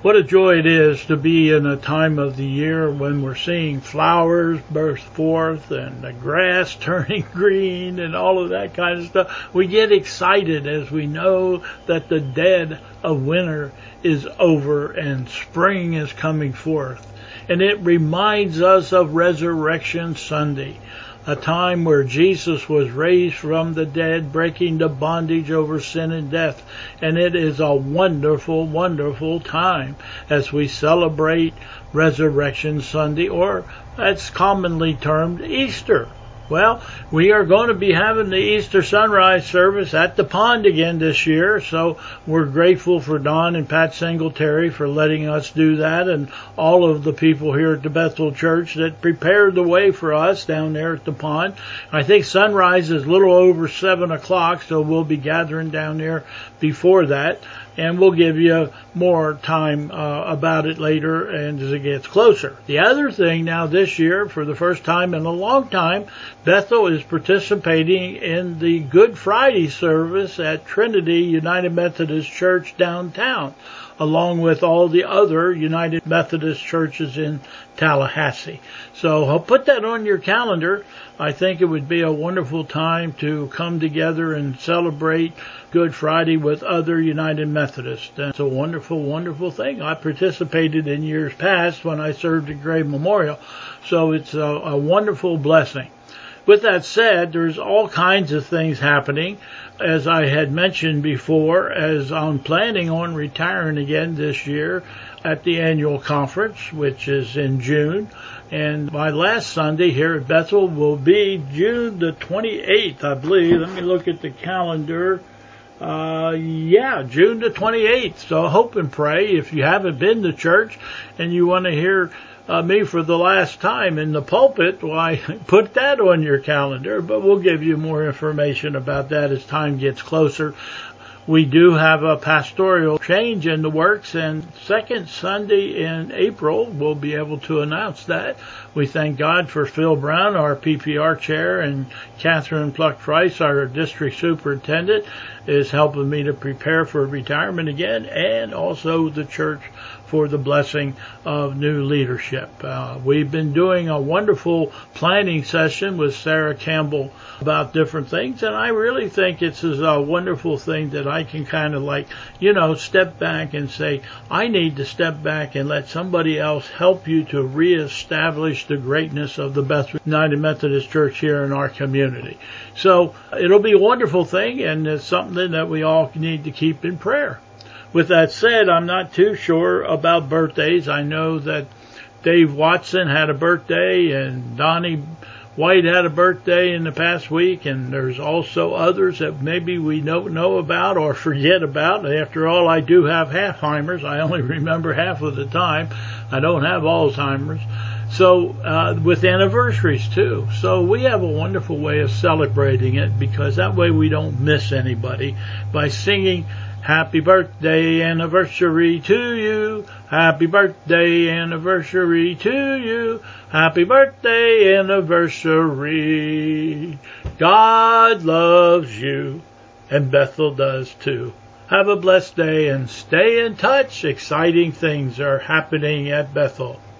What a joy it is to be in a time of the year when we're seeing flowers burst forth and the grass turning green and all of that kind of stuff. We get excited as we know that the dead of winter is over and spring is coming forth. And it reminds us of Resurrection Sunday, a time where Jesus was raised from the dead, breaking the bondage over sin and death. And it is a wonderful, wonderful time as we celebrate Resurrection Sunday, or that's commonly termed Easter. Well, we are going to be having the Easter sunrise service at the pond again this year, so we're grateful for Don and Pat Singletary for letting us do that, and all of the people here at the Bethel Church that prepared the way for us down there at the pond. I think sunrise is a little over 7 o'clock, so we'll be gathering down there before that, and we'll give you more time about it later and as it gets closer. The other thing now this year, for the first time in a long time, Bethel is participating in the Good Friday service at Trinity United Methodist Church downtown, along with all the other United Methodist churches in Tallahassee. So I'll put that on your calendar. I think it would be a wonderful time to come together and celebrate Good Friday with other United Methodists. That's a wonderful, wonderful thing. I participated in years past when I served at Gray Memorial, so it's a wonderful blessing. With that said, there's all kinds of things happening. As I had mentioned before, as I'm planning on retiring again this year at the annual conference, which is in June. And my last Sunday here at Bethel will be June the 28th, I believe. Let me look at the calendar. June the 28th. So hope and pray. If you haven't been to church and you want to hear me for the last time in the pulpit, why, put that on your calendar. But we'll give you more information about that as time gets closer. We do have a pastoral change in the works, and second Sunday in April, we'll be able to announce that. We thank God for Phil Brown, our PPR chair, and Catherine Pluck-Price, our district superintendent, is helping me to prepare for retirement again, and also the church for the blessing of new leadership. We've been doing a wonderful planning session with Sarah Campbell about different things, and I really think it's a wonderful thing that I can kind of step back and say, I need to step back and let somebody else help you to reestablish the greatness of the Bethel United Methodist Church here in our community. So it'll be a wonderful thing, and it's something that we all need to keep in prayer. With that said, I'm not too sure about birthdays. I know that Dave Watson had a birthday, and Donnie White had a birthday in the past week, and there's also others that maybe we don't know about or forget about. After all, I do have Alzheimer's. I only remember half of the time. I don't have Alzheimer's. So with anniversaries too. So we have a wonderful way of celebrating it, because that way we don't miss anybody by singing Happy birthday anniversary to you. Happy birthday anniversary to you. Happy birthday anniversary. God loves you, and Bethel does too. Have a blessed day and stay in touch. Exciting things are happening at Bethel.